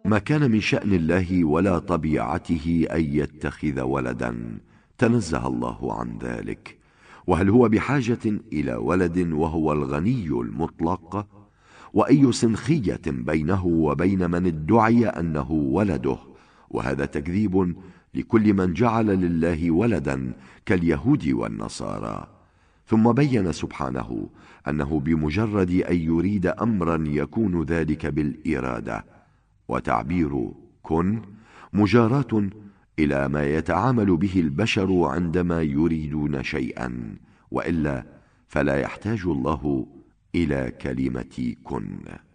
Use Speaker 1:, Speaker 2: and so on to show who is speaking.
Speaker 1: ما كان من شأن الله ولا طبيعته أن يتخذ ولدا، تنزه الله عن ذلك. وهل هو بحاجة إلى ولد وهو الغني المطلق؟ وأي سنخية بينه وبين من ادعي أنه ولده؟ وهذا تكذيب لكل من جعل لله ولدا كاليهود والنصارى. ثم بين سبحانه أنه بمجرد أن يريد أمرا يكون ذلك بالإرادة، وتعبير كن مجاراة إلى ما يتعامل به البشر عندما يريدون شيئا، وإلا فلا يحتاج الله إلى كلمة كن.